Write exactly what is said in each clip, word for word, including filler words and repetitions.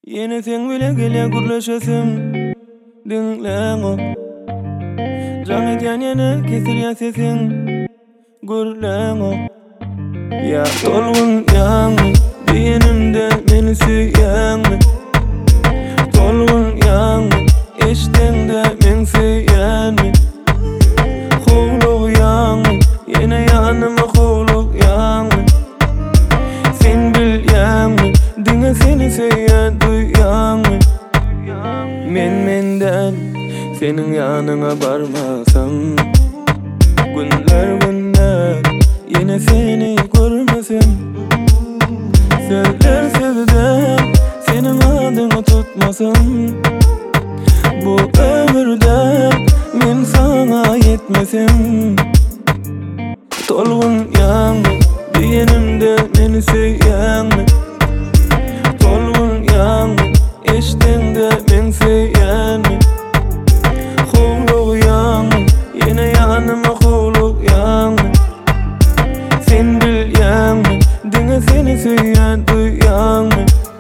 Yine sen bile gele gurlaşasın dinlen o Can eden yine kesil ya sesin gurlen o Ya dolgun yanı beynimde beni süyen mi Dolgun yanı eştende men süyen mi Huluk yanı yine yanıma huluk yanı Sen bil yanı dinle seni süyen duyan mı Men menden senin yanına varmasam Günler günler yine seni görmesem Sevler sevdim senin adını tutmasam Bu ömürde men sana yetmesem Dolgun yanı beynimde beni süyen mi Dolgun yanı eştende men süyen mi Huluk yanı yine yanıma huluk yanı Sen bil yanı dinle seni süyen duyan mı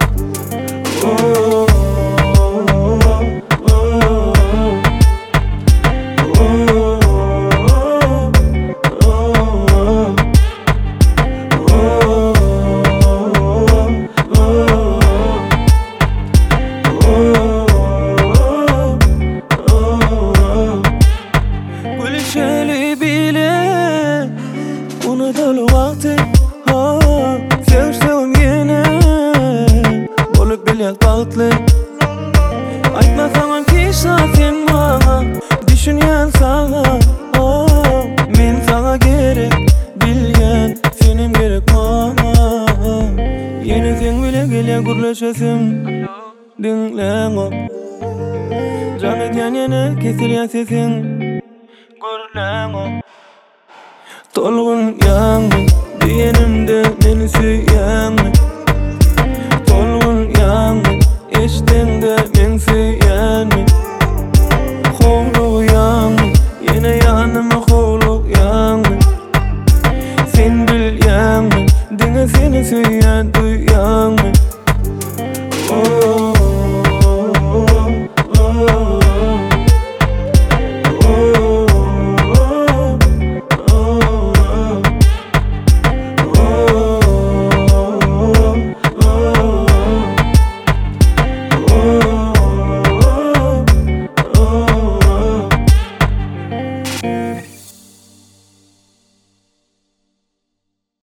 Oh Şöyle bile unutul vakti ha Sevsem yine olup bilek bağıtlı Aytmasam ki sen bana düşünyen sana ha Men sana gerek bilgen senim gerek bana Yine sen bile gele gurlaşasın dinlen o Can eden yine kesil ya sesin gurlen o Dolgun yanı beynimde beni süyen mi Dolgun yanı eştende men süyen mi Huluk yanı yine yanıma huluk yanı Sen bil yanı dinle seni süyen duyan mı Oh